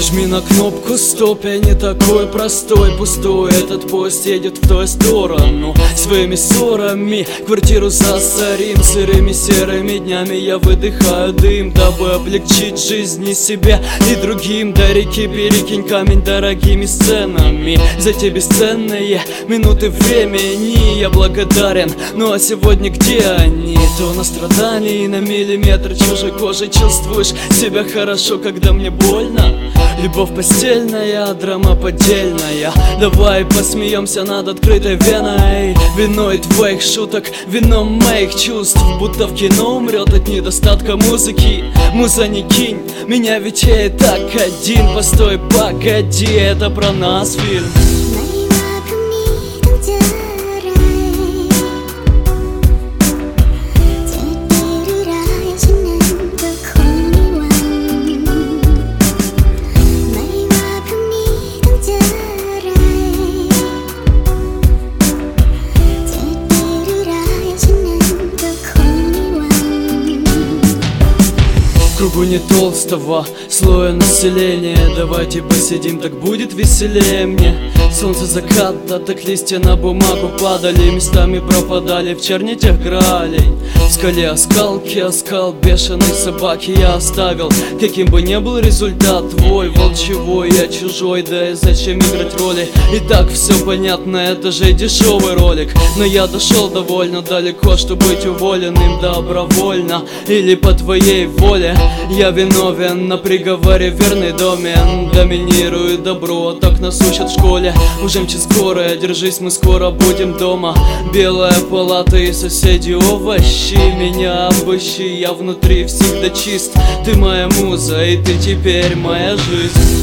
Нажми на кнопку стоп, я не такой простой, пустой. Этот поезд едет в ту сторону. Своими ссорами квартиру засорим. Сырыми серыми днями я выдыхаю дым, дабы облегчить жизни себе и другим. До реки перекинь камень дорогими сценами. За те бесценные минуты времени я благодарен. Ну а сегодня где они? То на страдании на миллиметр чужой кожи чувствуешь себя хорошо, когда мне больно. Любовь постельная, драма поддельная. Давай посмеемся над открытой веной. Виной твоих шуток, вином моих чувств. Будто в кино умрет от недостатка музыки. Муза не кинь, меня ведь я и так один. Постой, погоди, это про нас фильм. В кругу не толстого слоя населения. Давайте посидим, так будет веселее мне. Солнце заката, так листья на бумагу падали. Местами пропадали в чернитях гралей. В скале оскалки, оскал бешеной собаки я оставил. Каким бы ни был результат твой, волчевой, я чужой. Да и зачем играть роли? И так все понятно, это же дешевый ролик. Но я дошел довольно далеко, чтобы быть уволенным добровольно или по твоей воле. Я виновен, на приговоре верный домен. Доминирует добро, так нас учат в школе. Уже мчит скорая, держись, мы скоро будем дома. Белая палата и соседи овощи. Меня обыщи, я внутри всегда чист. Ты моя муза, и ты теперь моя жизнь.